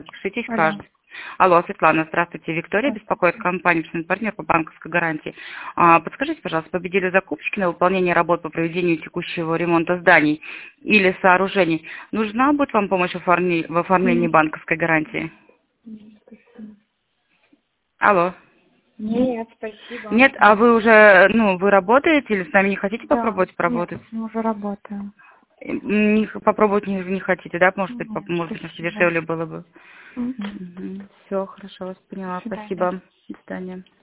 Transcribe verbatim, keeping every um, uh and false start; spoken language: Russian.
Пишите, Алло. скажут. Алло, Светлана, здравствуйте. Виктория беспокоит, компания «Партнер» по банковской гарантии. А, подскажите, пожалуйста, победили закупщики на выполнение работ по проведению текущего ремонта зданий или сооружений. Нужна будет вам помощь в оформлении, в оформлении Нет. банковской гарантии? Нет, спасибо. Алло. Нет, спасибо. Нет, а вы уже, ну, вы работаете или с нами не хотите Да, попробовать нет, поработать? мы уже работаем. Не, попробовать не, не хотите, да? Может быть, поп- Нет, может быть, спасибо. дешевле было бы. Мгм. Все, хорошо, вас До поняла. свидания. Спасибо. До свидания.